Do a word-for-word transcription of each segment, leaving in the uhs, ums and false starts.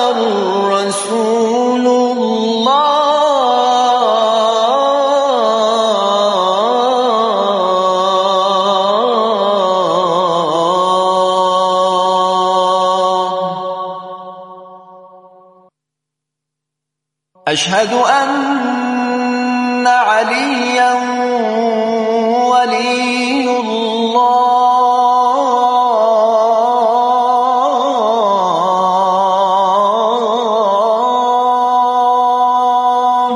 رسول الله. أشهد أن عليا ولي الله.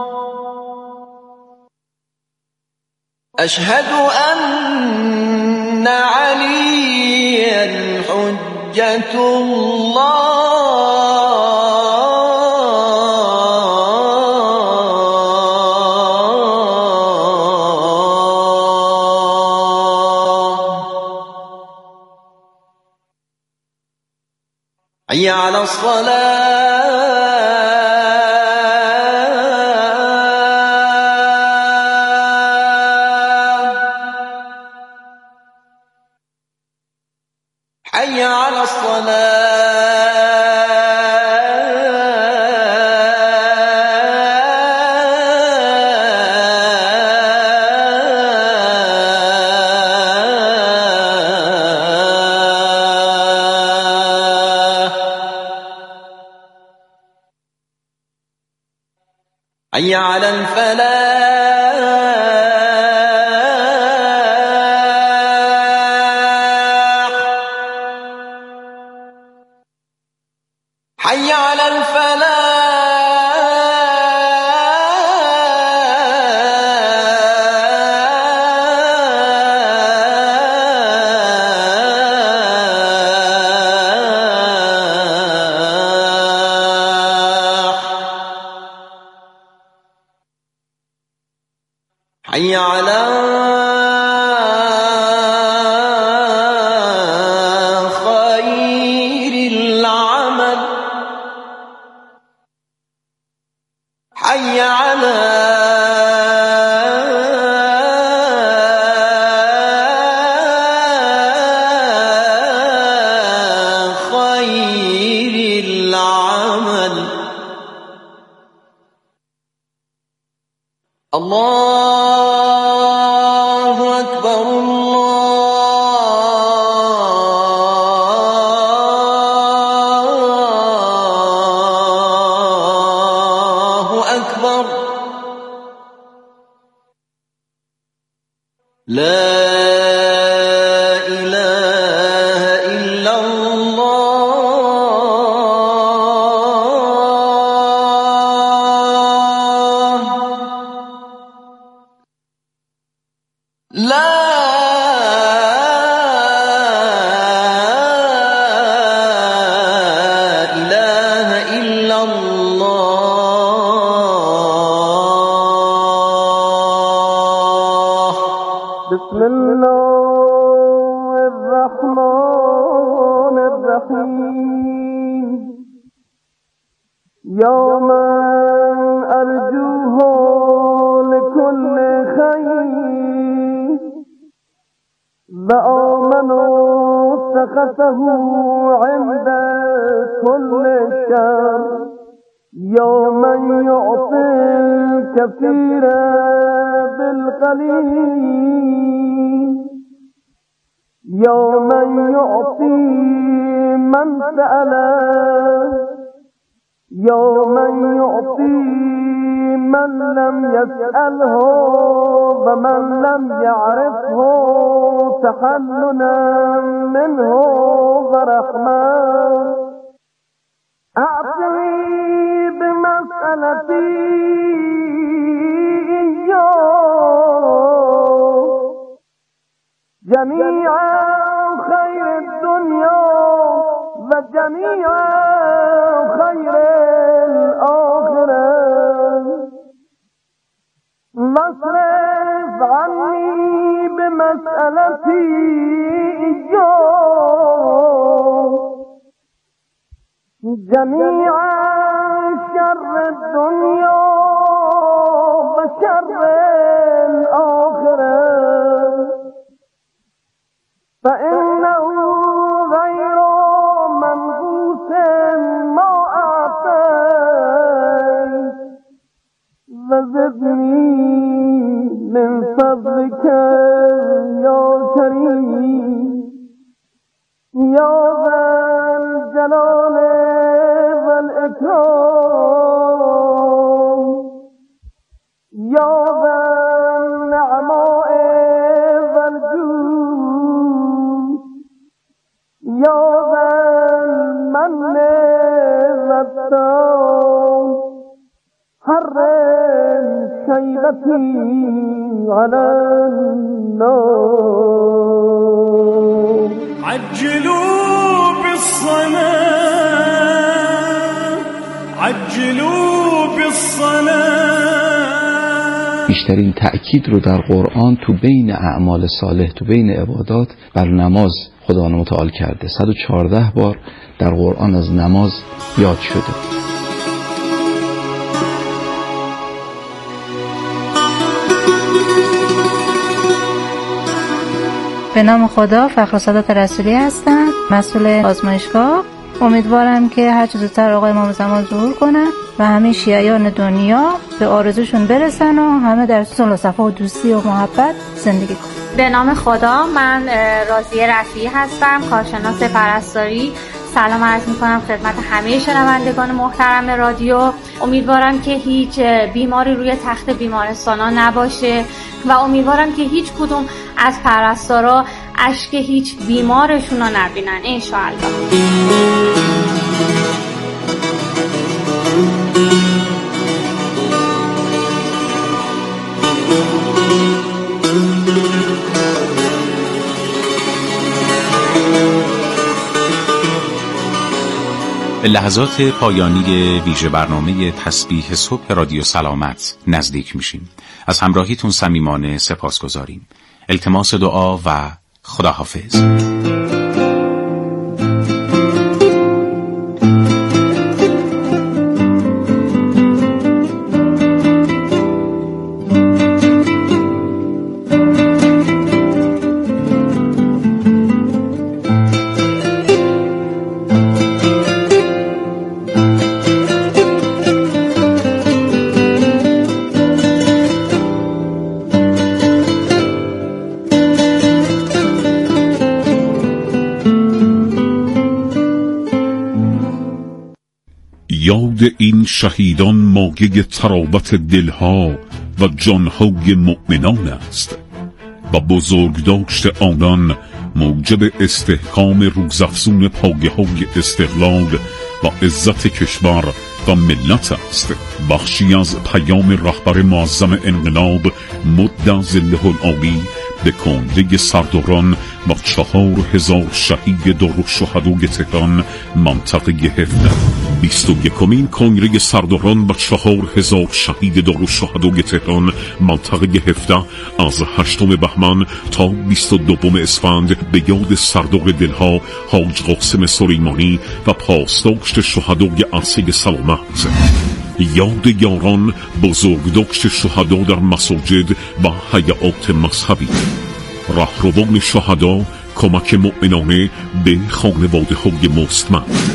أشهد أن عليا حجة الله. حي على الصلاة. حي على حي على الفلاح. حي على حي على خير العمل. حي على خير العمل. الله أكبر الله أكبر. لا إله إلا الله. لا إله إلا الله. بسم الله الرحمن الرحيم. يوما أرجوه لكل خير، وآمنوا سخطه عند كل شر. يوما يعطي الكثير بالقليل، يوما يعطي من سأله، يوما يعطي من لم يسأله ومن لم يعرفه تحننا منه ورحمة. أعطني بمسألتي إياه جميع خير الدنيا وجميع خير الآخرة، واصرف عني بمسألتي إياه جميع شر الدنيا وشر الآخرة، فإنه غير منغوص ما اکرام یا ذا النعماء والجود یا ذا المن والسلام حرم شیبتی علی النار عجلوا بالصلاة عجلوا بالصلاة. بیشترین تأکید رو در قرآن تو بین اعمال صالح، تو بین عبادات بر نماز خدا متعال کرده. صد و چهارده بار در قرآن از نماز یاد شده. به نام خدا، فخرالسادات رسولی هستم، مسئول آزمایشگاه. امیدوارم که هر چه زودتر آقای امام زمان ظهور کنن و همه شیعیان دنیا به آرزوشون برسن و همه در صلح و صفا و دوستی و محبت زندگی کنن. به نام خدا، من راضیه رفیعی هستم، کارشناس پرستاری. سلام عرض می‌کنم خدمت همه شنوندگان محترم رادیو. امیدوارم که هیچ بیماری روی تخت بیمارستانا نباشه و امیدوارم که هیچ کدوم از پرستارا اشک هیچ بیمارشون رو نبینن انشاءالله. به لحظات پایانی ویژه برنامه تسبیح صبح رادیو سلامت نزدیک میشیم. از همراهیتون صمیمانه سپاسگزاریم. التماس دعا و خداحافظ. یاد این شهیدان مایه تراوت دلها و جانهای مؤمنان است و بزرگداشت آنان موجب استحکام روزافزون پایه‌های استقلال و عزت کشور و ملت است. بخشی از پیام رهبر معظم انقلاب مد ظله العالی به کنده سرداران و چهار هزار شهید دارالشهدای تهران منطقه هفده. بیست و یکمین کنگره سرداران و چهار هزار شهید دارالشهدای تهران منطقه هفده از هشتم بهمن تا بیست و دوم اسفند به یاد سردار دلها حاج قاسم سلیمانی و پاسداشت شهدای عرصه سلامت. یاد یاران بزرگداشت شهدا در مساجد و هیئات مذهبی. رهروان شهدا کمک مؤمنانه به خانواده های مستمند.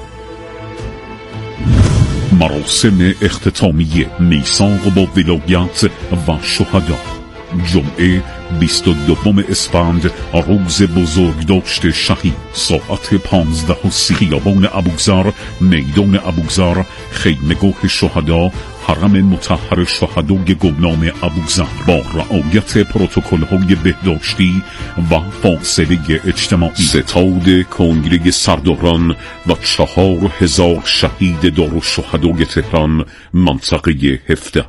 مراسم اختتامی میثاق با ولایت و شهدا. جمعه بیست و دوم اسفند روز بزرگداشت شهید، ساعت پانزده و سی. خیابان ابوذر، میدان ابوذر، خیمه‌گاه شهدا، حرم مطهر شهدای گمنام ابوذر با رعایت پروتکل‌های بهداشتی و فاصله اجتماعی. ستاد کنگره سرداران و چهار هزار شهید دارالشهدای تهران منطقه هفده.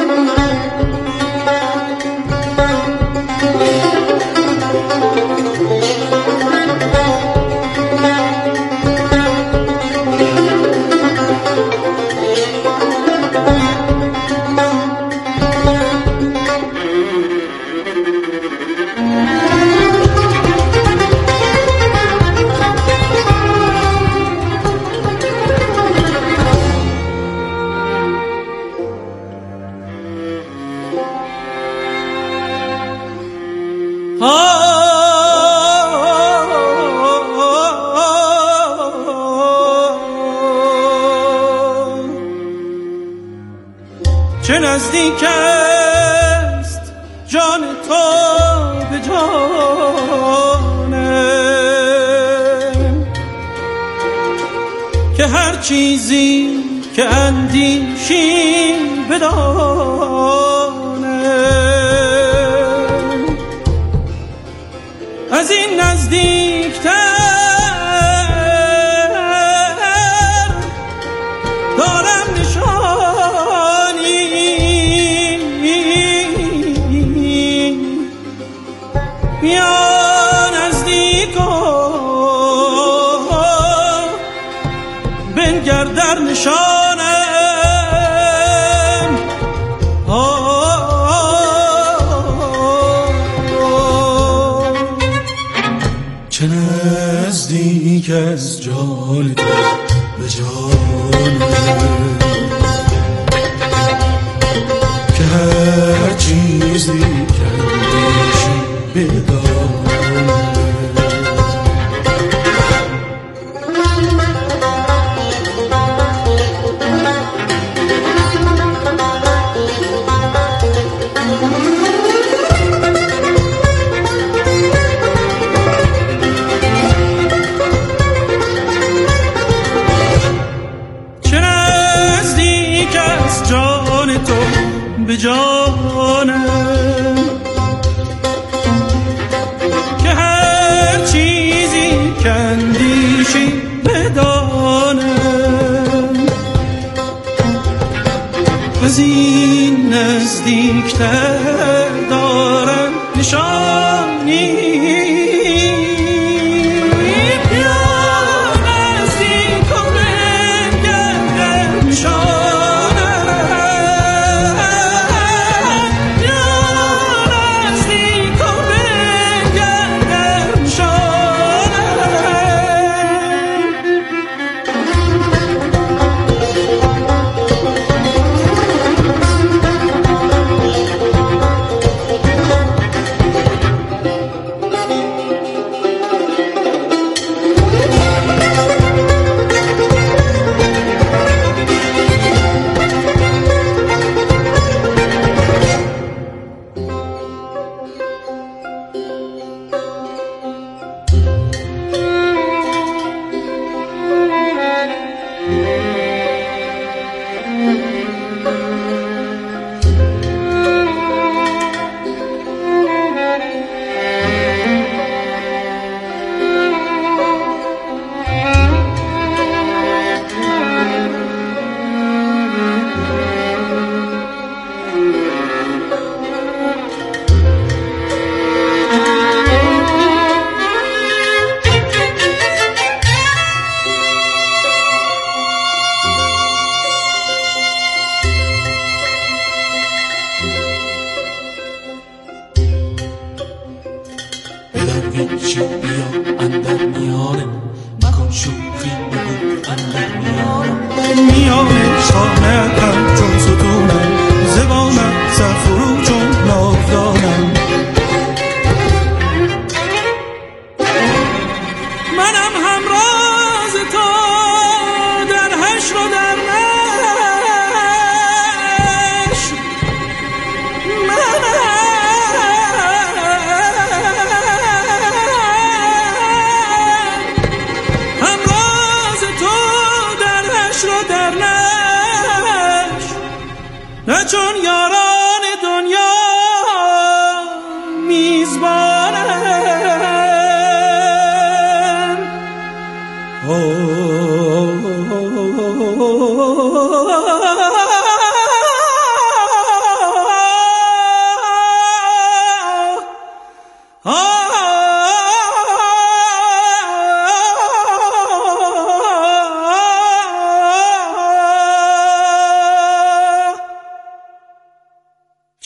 چه نزدیک است جان تو به جانم که هر چیزی که اندیشی بدانم از این نزدیکتر دارم نشانی بیا نزدیکم بنگر در نشانم چه نزدیک از جان تو به جانم که هر چیزی کندیشی بدانم به جانم که هر چیزی کندیشی بدانم از این نزدیکتر دارم نشانی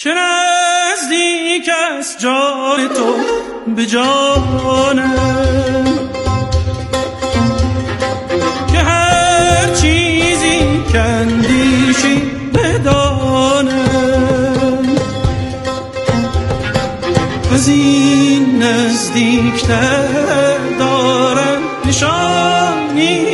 چه نزدیک است جان تو به جانم که هر چیزی کندیشی بدانم از این نزدیکتر دارم نشانی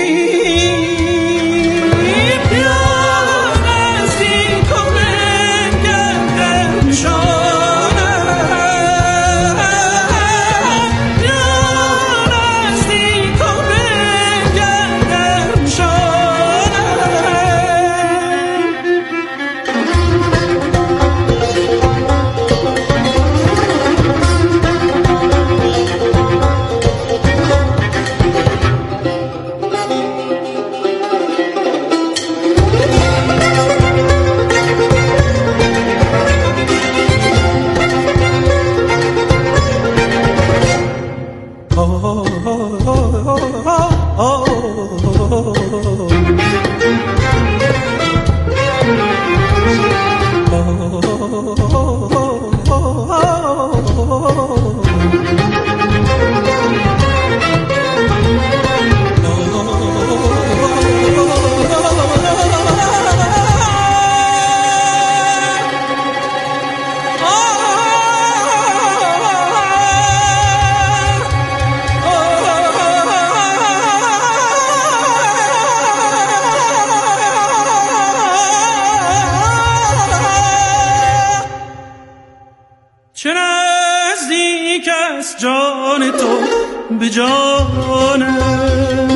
جان تو به جانم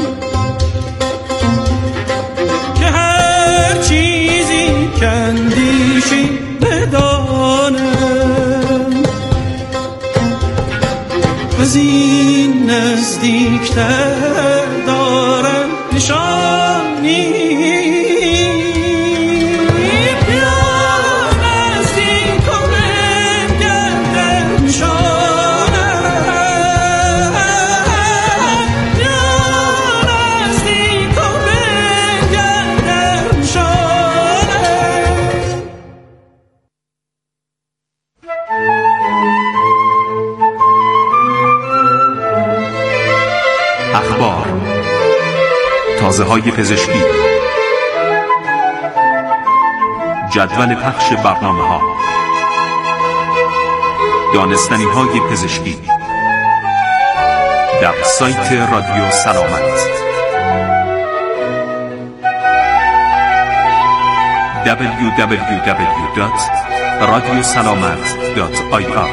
که هر چیزی کندیشی بدانم از این نزدیکتر دارم نشانی تازه‌های پزشکی، جدول پخش برنامه‌ها، دانستنی‌های پزشکی در سایت رادیو سلامت دبلیو دبلیو دبلیو دات رادیو سلامت دات آی آر.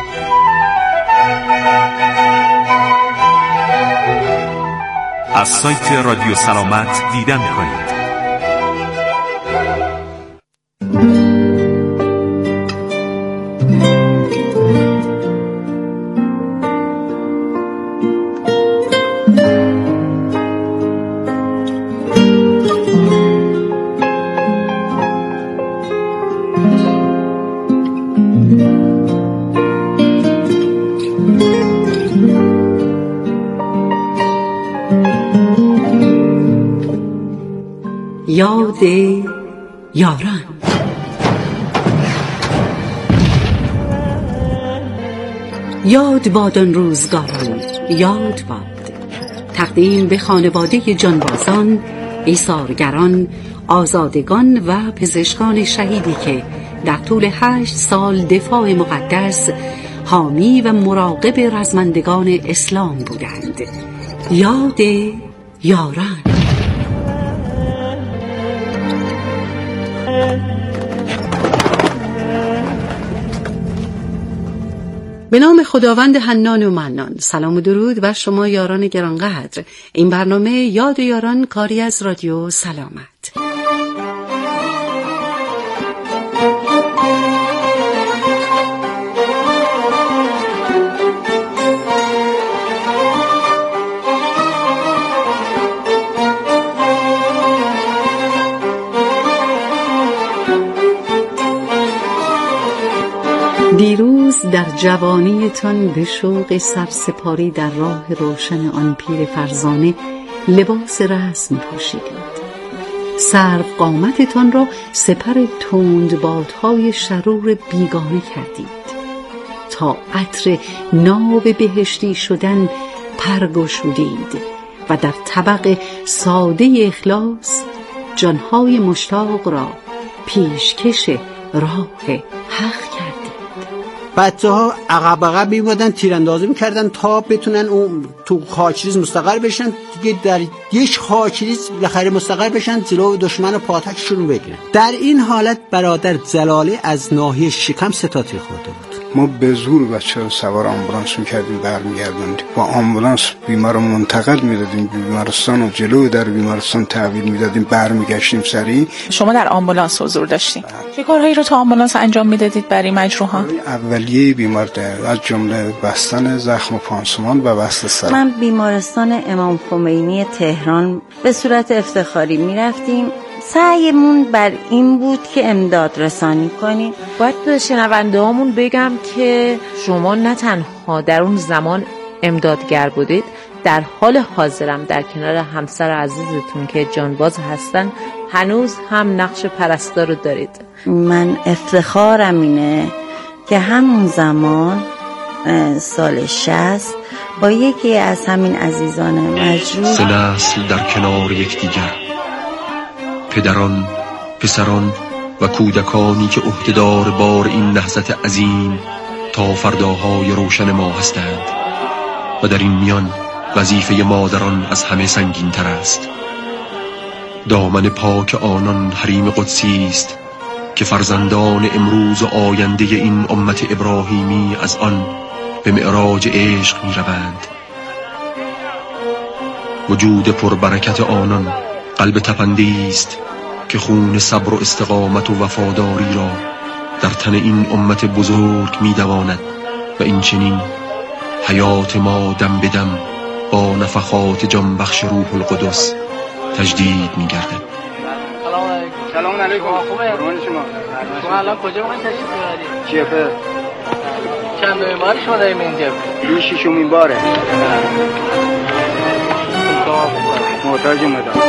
از سایت رادیو سلامت دیدن کنید. یاد یاران. یاد باد آن روزگاران، یاد باد. تقدیم به خانواده جانبازان، ایثارگران، آزادگان و پزشکان شهیدی که در طول هشت سال دفاع مقدس، حامی و مراقب رزمندگان اسلام بودند. یاد یاران. به نام خداوند حنان و منان. سلام و درود بر شما یاران گرانقدر. این برنامه یاد یاران کاری از رادیو سلامت. دیروز در جوانیتان به شوق سرسپاری در راه روشن آن پیر فرزانه لباس رسم پوشیدید. سرو قامتتان را سپر تندبادهای شرور بیگانه کردید تا عطر ناب بهشتی شدن پرگشودید و در طبق ساده اخلاص جانهای مشتاق را پیشکش راه حق کردید. بچه ها عقب عقب می‌بودن، تیراندازی می‌کردن تا بتونن اون تو خاکریز مستقر بشن دیگه، در یک خاکریز بالاخره مستقر بشن، جلو دشمن و پاتکشون رو بگیرن. در این حالت برادر جلاله از ناحیه شکم ستاتیر خورده بود. ما به زور بچه رو سوار آمبولانس میکردیم برمیگردیم، با آمبولانس بیمار رو منتقل میدادیم بیمارستان و جلو در بیمارستان تحویل میدادیم، برمیگشتیم سریع. شما در آمبولانس حضور داشتین؟ چه کارهایی رو تو آمبولانس انجام میدادید برای مجروحان؟ اولیه بیمار در از جمله بستن زخم و پانسمان و بست سر. من بیمارستان امام خمینی تهران به صورت افتخاری میرفتیم. سعیمون بر این بود که امداد رسانی کنیم. باید به شنونده هامون بگم که شما نه تنها در اون زمان امدادگر بودید، در حال حاضرم در کنار همسر عزیزتون که جانباز هستن هنوز هم نقش پرستار رو دارید. من افتخارم اینه که همون زمان سال شصت با یکی از همین عزیزان مجروح سه نسل در کنار یکدیگر، پدران، پسران و کودکانی که عهده‌دار بار این نهضت عظیم تا فرداهای روشن ما هستند و در این میان وظیفه مادران از همه سنگین تر است. دامن پاک آنان حریم قدسی است که فرزندان امروز و آینده این امت ابراهیمی از آن به معراج عشق می روند. وجود پربرکت آنان قلب تپنده‌ای است که خون صبر و استقامت و وفاداری را در تن این امت بزرگ می دواند و این چنین حیات ما دم به دم با نفخات جان بخش روح القدس تجدید می گردد. سلام علیکم. خوبه؟ قربان شما. شما الان کجا میخواین تشریف بیارید؟ جبهه. چند دومین بار شما داریم این جبهه؟ این ششمین باره. محتاج مدام.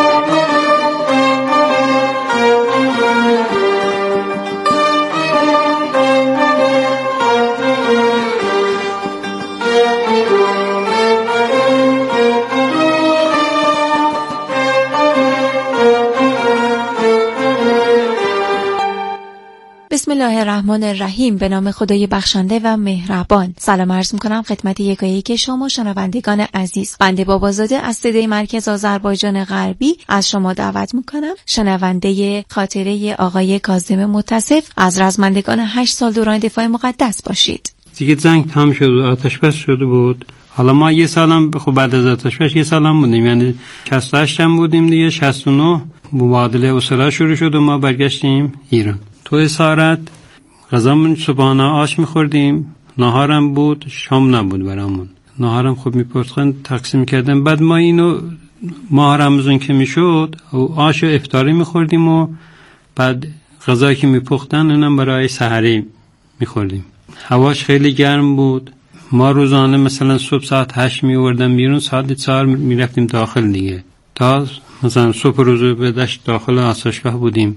بسم الله الرحمن الرحیم. به نام خدای بخشنده و مهربان. سلام عرض می‌کنم خدمت یکایک شما شنوندگان عزیز. بنده بابازاده از صدای مرکز آذربایجان غربی از شما دعوت می‌کنم حامل خاطره آقای کاظم متصف از رزمندگان هشت سال دوران دفاع مقدس باشید. دیگه جنگ تمام شد و آتش بس شده بود. حالا ما یه سالم خب بعد از آتش بس یه سالم بودیم، یعنی شصت و هشت هم بودیم دیگه. شصت و نه مبادله اسرا شروع شد و ما برگشتیم ایران. تو اسارت غذامون صبحانه آش میخوردیم، نهارم بود، شام نبود برامون. نهارم خب میپرسن تقسیم کردن. بعد ما اینو ماه رمضان که میشد و آش و افطاری میخوردیم و بعد غذایی که میپختن اونم برای سحری میخوردیم. هواش خیلی گرم بود. ما روزانه مثلا صبح ساعت هشت میوردم بیرون، ساعت چهار میرفتیم داخل دیگه. تا مثلا صبح روز به دشت داخل آسایشگاه بودیم.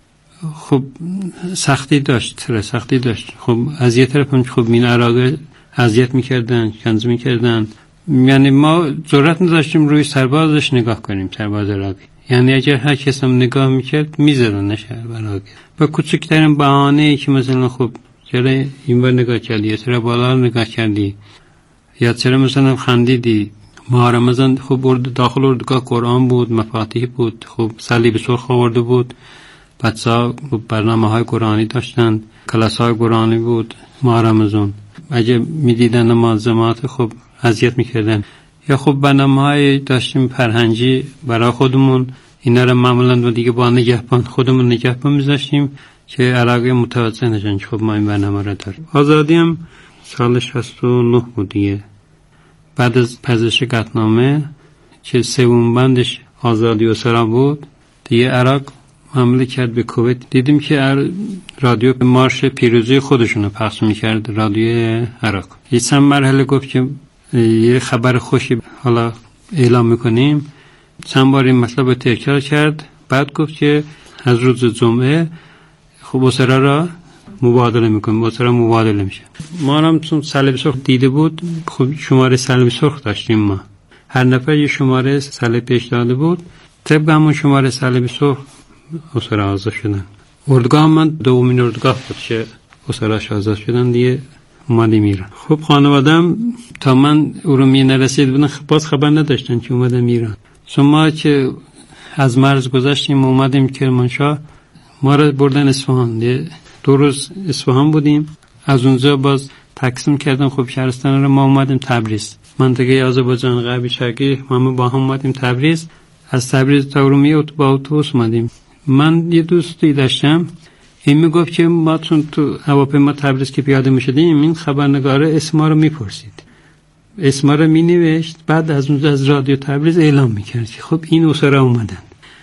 خب سختی داشت، سختی داشت. خب از یه طرف هم خب مین عراق اذیت میکردن، کنز میکردن. یعنی ما جرئت نداشتیم روی سربازش نگاه کنیم، سرباز عراقی. یعنی اگر هر کس هم نگاه میکرد میزدن شهر عراقی. با کوچکترین بهانه‌ای که مثلا خب چرا اینور نگاه کردی، یا چرا بالا نگاه کردی، یا چرا مثلا خندیدی. ماه رمضان خب داخل اردوگاه قرآن بود، مفاتیح بود، خب صلیب سرخ آورده بود. بچه‌ها برنامه های قرآنی داشتن، کلاس های قرآنی بود. ماه رمضان اگه میدیدن نماز جماعت خب اذیت میکردن. یا خب برنامه های داشتیم فرهنگی برای خودمون، اینا رو معمولا و دیگه با نگهبان خودمون نگهبان میذاشتیم که عراقی متوجه نشن. خب ما این برنامه رو داریم. آزادی هم سال شصت و نه بود دیگه. بعد از پذیرش قطعنامه که سوم بندش آزادی و سرا بود دیگه، عراق حمله کرد به کویت. دیدیم که رادیو مارش پیروزی خودشونو پخش میکرد، رادیو عراق. یه چند مرحله گفت که یه خبر خوشی حالا اعلام میکنیم. چند بار این مطلب رو تکرار کرد. بعد گفت که از روز جمعه خب اسرا را مبادله میکنیم، اسرا مبادله میشه. ما هم چون صلیب سرخ دیده بود، خب شماره صلیب سرخ داشتیم، ما هر نفر یه شماره صلیب پیش داده بود، طبق همون شماره صلیب سرخ اسرا آزاد شدن. اردوگاه من دومین اردوگاه بود که اسراش آزاد شدن، دیگه اومدیم ایران. خب خانوادم تا من ارومیه نرسید بودن باز خبر نداشتن که اومدم ایران. چون ما که از مرز گذشتیم اومدیم کرمانشاه، ما را بردن اصفهان. دو روز اصفهان بودیم، از اونجا باز تقسیم کردن خب شهرستان رو، ما اومدیم تبریز، منطقه آذربایجان غربی شرقی، ما با هم اومدیم تبریز. از تبریز تا ارومیه با اتوبوس اومدیم. من یه دوستی داشتم، این میگفت که ما چون تو هواپیما تبریز که پیاده میشدیم، این خبرنگاره اسم ما رو میپرسید، اسم ما رو مینوشت، بعد از اونجا از رادیو تبریز اعلام میکرد که خب این اسرا اومدن.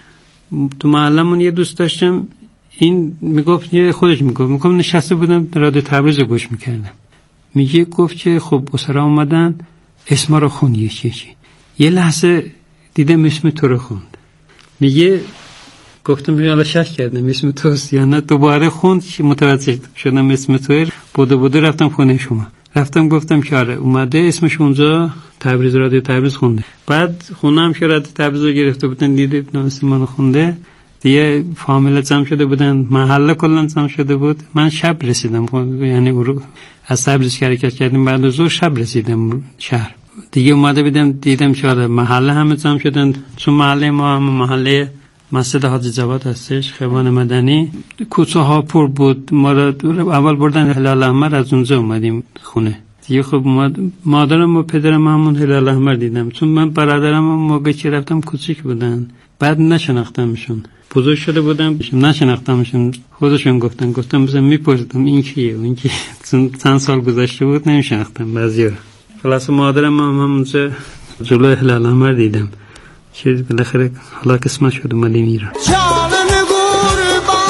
تو محلمون یه دوست داشتم، این میگفت، یه خودش میگفت، میگم نشسته بودم رادیو تبریز رو گوش میکردم، میگه گفت که خب اسرا اومدن، اسم ما رو خوند یکی یکی. یه لحظه دیدم اسم تو رو خوند. میگه گفتم یالا شک کردم اسم توست یا نه، دوباره خوند، متوجه شدم اسم توه. بوده بوده رفتم خونه شما، رفتم گفتم که آره اومده، اسمش اونجا تبریز، رادیو تبریز خونده. بعد خونم که رادیو تبریز رو گرفته بودن، دیدم اسم منو خونده، دیگه فامیل جمع شده بودن، محله کلا جمع شده بود. من شب رسیدم، یعنی رو از تبریز حرکت کردیم، بعد از ظهر شب رسیدم شهر. دیگه اومده بودم دیدم که محله همه جمع شدن، چون محله ما هم محله مسجد حاجی جواد هستش، خیابان مدنی، کوچه ها پر بود. ما را اول بردن هلال احمر، از اونجا اومدیم خونه. دیگه خب مادرم و پدرم همون هلال احمر دیدم، چون من برادرم موقعی که رفتم کوچیک بودن، بعد نشناختمشون، بزرگ شده بودم نشناختمشون، خودشون گفتن گفتم بزن میپرسیدم این کیه اون کیه، چون چند سال گذشته بود نمیشناختم بعضیا. خلاص مادرم هم همونجا جلوی هلال احمر دیدم که بالاخره حالا قسمت شد اومدیم ایران. جانم قربان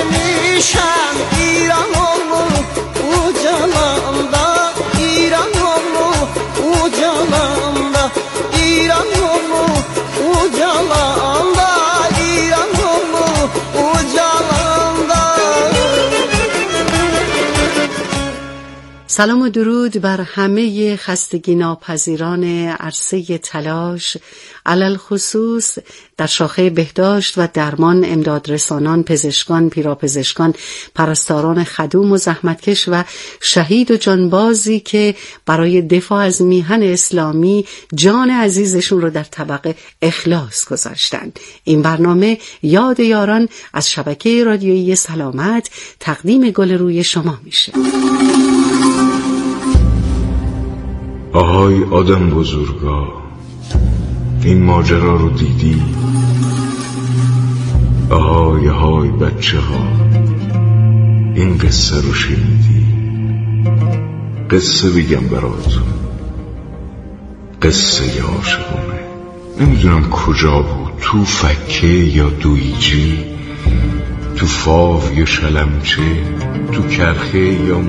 دمیشم ایران oğlu o canımda ایران oğlu o canımda ایران oğlu o canımda ایران oğlu o canımda. سلام و درود بر همه خستگی ناپذیران عرصه تلاش، علل خصوص در شاخه بهداشت و درمان، امدادرسانان، پزشکان، پیراپزشکان، پرستاران خدوم و زحمتکش و شهید و جانبازی که برای دفاع از میهن اسلامی جان عزیزشون رو در طبق اخلاص گذاشتند. این برنامه یاد یاران از شبکه رادیویی سلامت تقدیم گل روی شما میشه. آهای آدم بزرگا، این ماجرا رو دیدی؟ آهای آهای بچه ها، این قصه رو شنیدی؟ قصه بگم براتون، قصه عاشقونه. نمیدونم کجا بود، تو فکه یا دویجی، تو فاو یا شلمچه، تو کرخه یا